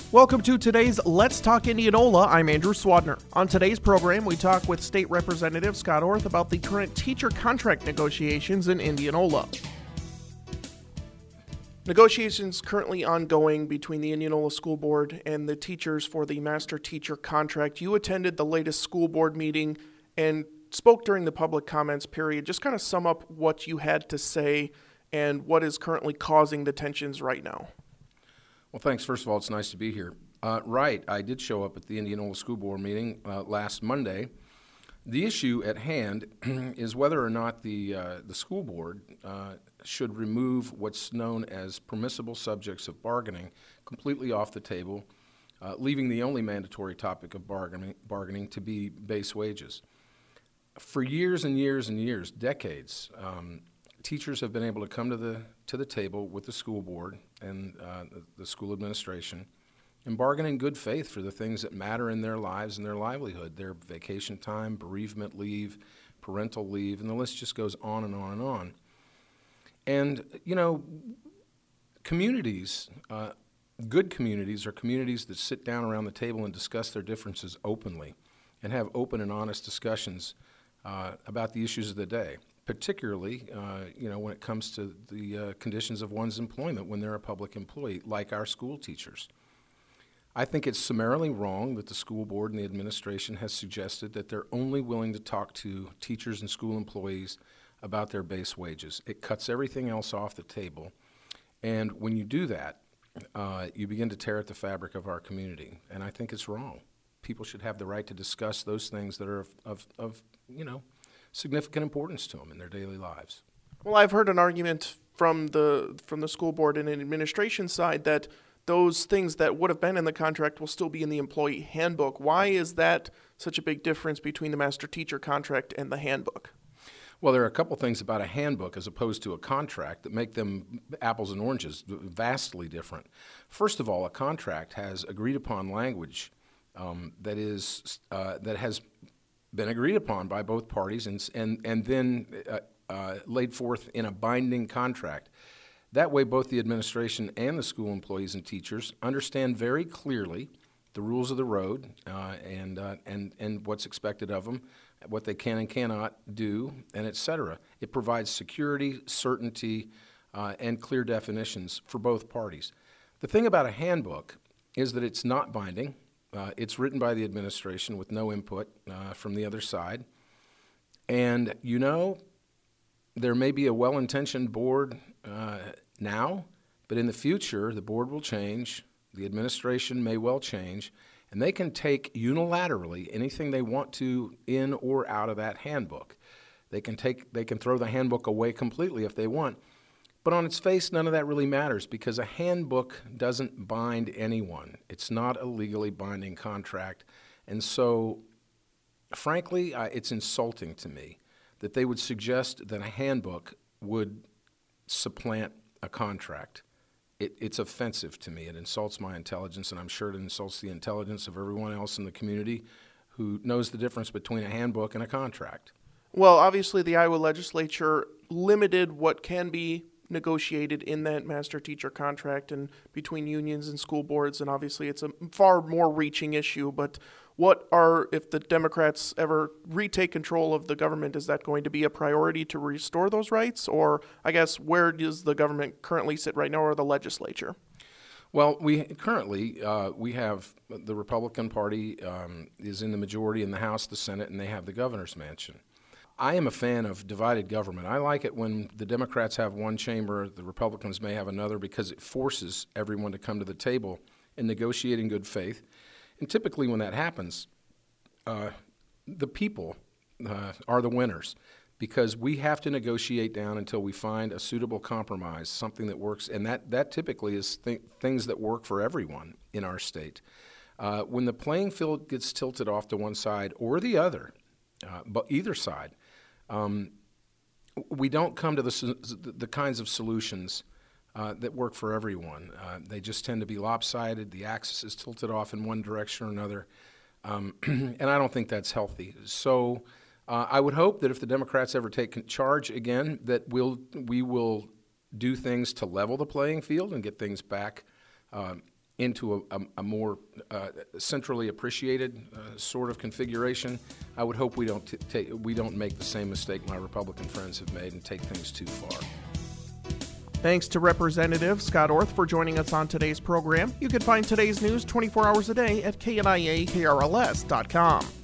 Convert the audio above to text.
Welcome to today's Let's Talk Indianola. I'm Andrew Swadner. On today's program, we talk with State Representative Scott Orth about the current teacher contract negotiations in Indianola. Negotiations currently ongoing between the Indianola School Board and the teachers for the master teacher contract. You attended the latest school board meeting and spoke during the public comments period. Just kind of sum up what you had to say and what is currently causing the tensions right now. Well, thanks. First of all, it's nice to be here. Right, I did show up at the Indianola School Board meeting last Monday. The issue at hand is whether or not the school board should remove what's known as permissible subjects of bargaining completely off the table, leaving the only mandatory topic of bargaining to be base wages. For years and years and years, decades, teachers have been able to come to the table with the school board and the school administration and bargain in good faith for the things that matter in their lives and their livelihood, their vacation time, bereavement leave, parental leave, and the list just goes on and on and on. And, you know, communities, good communities are communities that sit down around the table and discuss their differences openly and have open and honest discussions about the issues of the day. Particularly, when it comes to the conditions of one's employment when they're a public employee, like our school teachers. I think it's summarily wrong that the school board and the administration has suggested that they're only willing to talk to teachers and school employees about their base wages. It cuts everything else off the table. And when you do that, you begin to tear at the fabric of our community. And I think it's wrong. People should have the right to discuss those things that are of significant importance to them in their daily lives. Well, I've heard an argument from the school board and an administration side that those things that would have been in the contract will still be in the employee handbook. Why is that such a big difference between the master teacher contract and the handbook? Well, there are a couple things about a handbook as opposed to a contract that make them apples and oranges, vastly different. First of all, a contract has agreed upon language that has been agreed upon by both parties and then laid forth in a binding contract. That way, both the administration and the school employees and teachers understand very clearly the rules of the road and what's expected of them, what they can and cannot do, and et cetera. It provides security, certainty, and clear definitions for both parties. The thing about a handbook is that it's not binding. It's written by the administration with no input from the other side. And, there may be a well-intentioned board now, but in the future, the board will change, the administration may well change, and they can take unilaterally anything they want to in or out of that handbook. They can throw the handbook away completely if they want. But on its face, none of that really matters because a handbook doesn't bind anyone. It's not a legally binding contract. And so, frankly, it's insulting to me that they would suggest that a handbook would supplant a contract. It's offensive to me. It insults my intelligence, and I'm sure it insults the intelligence of everyone else in the community who knows the difference between a handbook and a contract. Well, obviously, the Iowa legislature limited what can be negotiated in that master teacher contract and between unions and school boards, and obviously it's a far more reaching issue, but if the Democrats ever retake control of the government, is that going to be a priority to restore those rights? Or I guess where does the government currently sit right now, or the legislature? Well, we have the Republican Party is in the majority in the House, the Senate, and they have the governor's mansion. I am a fan of divided government. I like it when the Democrats have one chamber, the Republicans may have another, because it forces everyone to come to the table and negotiate in good faith. And typically when that happens, the people are the winners because we have to negotiate down until we find a suitable compromise, something that works. And that typically is things that work for everyone in our state. When the playing field gets tilted off to one side or the other, but either side, we don't come to the kinds of solutions that work for everyone. They just tend to be lopsided. The axis is tilted off in one direction or another, and I don't think that's healthy. So I would hope that if the Democrats ever take charge again, that we will do things to level the playing field and get things back into a more centrally appreciated sort of configuration, I would hope we don't make the same mistake my Republican friends have made and take things too far. Thanks to Representative Scott Orth for joining us on today's program. You can find today's news 24 hours a day at KNIA-KRLS.com.